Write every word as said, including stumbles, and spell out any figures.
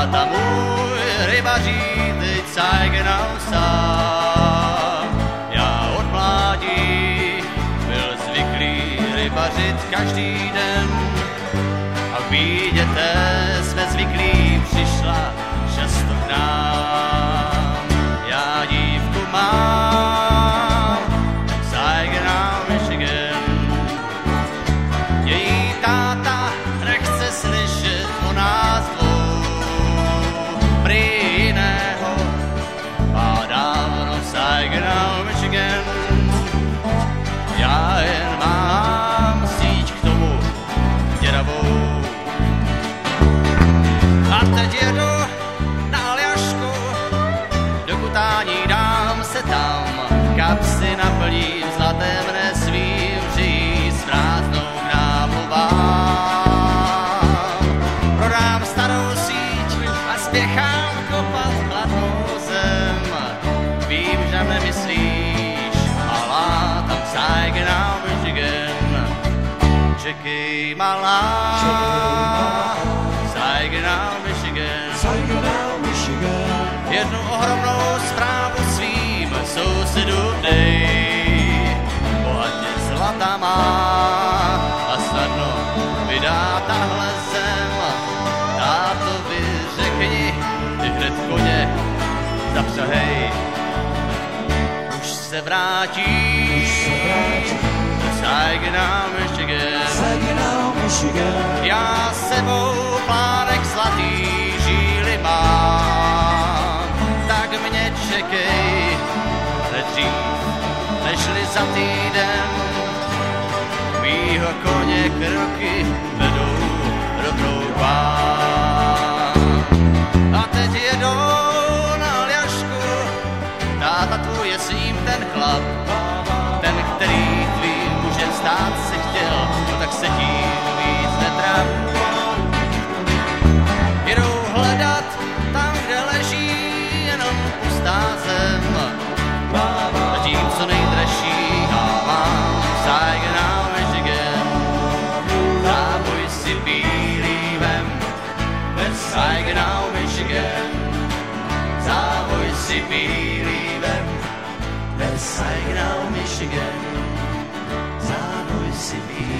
táta můj rybaří teď Saigonau sám. Já od mládí byl zvyklý rybařit každý den a v bídě té jsme zvyklí přišla často k nám. Já dívku mám v Saigonau, Michigan. Její táta nechce slyšet o nás dvou, prý jiného má dávno v Saigonau, Michigan. Já jen mám síť k tomu děravou. A teď jedu na Aljašku, do Kutání dám se tam, kapsy naplním zlatem nesvým, žijí s prázdnou královou vám. Prodám starou síť a spěchám kopat hladnou zem. Vím, že nemyslíš, malá, tam Saigonau, Michigan. Čekej, malá, Saigonau, Michigan. Saigonau, Michigan. Jednu ohromnou zprávu svým sousedům dej. Bohatě zlata má a snadno vydá tahle zem. Tátovi řekni, ty hned koně zapřahej. Už se vrátíš do Saigonau, Michigan. Saigonau, Michigan. Já sebou plánek zlatý žíly mám, tak mě čekej nedřív, nežli za týden. Mýho koně kroky vedou rovnou k vám. A teď jedou na Aljašku, táta tvůj je s ním ten chlap, ten, který tvým mužem stát se chtěl, no tak se tím víc netrap. Jedou hledat tam, kde leží jenom pustá zem. Zatím co nejdražší a mám Saigonau, Michigan. Záboj si bílý vem ve Saigonau, Michigan. Záboj si bílý vem ve Saigonau, Michigan. Záboj si bílý